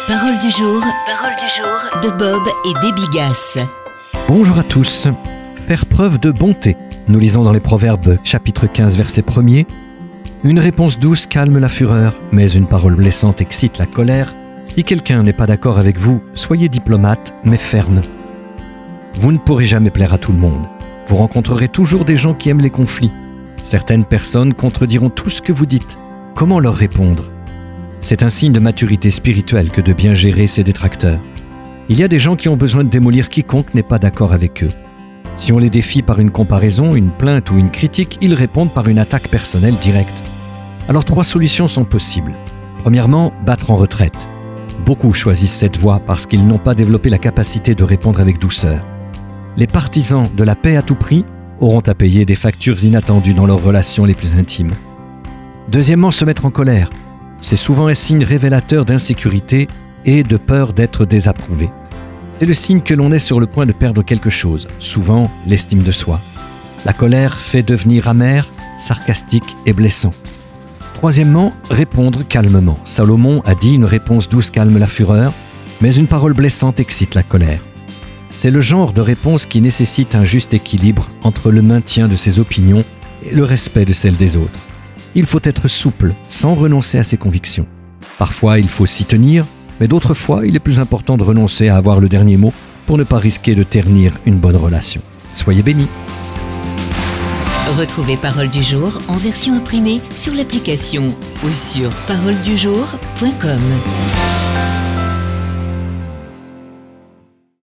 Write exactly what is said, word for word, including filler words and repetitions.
Parole du jour, parole du jour de Bob et Déby Gasse. Bonjour à tous. Faire preuve de bonté. Nous lisons dans les Proverbes, chapitre quinze, verset premier. Une réponse douce calme la fureur, mais une parole blessante excite la colère. Si quelqu'un n'est pas d'accord avec vous, soyez diplomate, mais ferme. Vous ne pourrez jamais plaire à tout le monde. Vous rencontrerez toujours des gens qui aiment les conflits. Certaines personnes contrediront tout ce que vous dites. Comment leur répondre ? C'est un signe de maturité spirituelle que de bien gérer ses détracteurs. Il y a des gens qui ont besoin de démolir quiconque n'est pas d'accord avec eux. Si on les défie par une comparaison, une plainte ou une critique, ils répondent par une attaque personnelle directe. Alors trois solutions sont possibles. Premièrement, battre en retraite. Beaucoup choisissent cette voie parce qu'ils n'ont pas développé la capacité de répondre avec douceur. Les partisans de la paix à tout prix auront à payer des factures inattendues dans leurs relations les plus intimes. Deuxièmement, se mettre en colère. C'est souvent un signe révélateur d'insécurité et de peur d'être désapprouvé. C'est le signe que l'on est sur le point de perdre quelque chose, souvent l'estime de soi. La colère fait devenir amer, sarcastique et blessant. Troisièmement, répondre calmement. Salomon a dit « Une réponse douce calme la fureur, mais une parole blessante excite la colère ». C'est le genre de réponse qui nécessite un juste équilibre entre le maintien de ses opinions et le respect de celles des autres. Il faut être souple, sans renoncer à ses convictions. Parfois, il faut s'y tenir, mais d'autres fois, il est plus important de renoncer à avoir le dernier mot pour ne pas risquer de ternir une bonne relation. Soyez bénis. Retrouvez Parole du jour en version imprimée sur l'application ou sur parole du jour point com.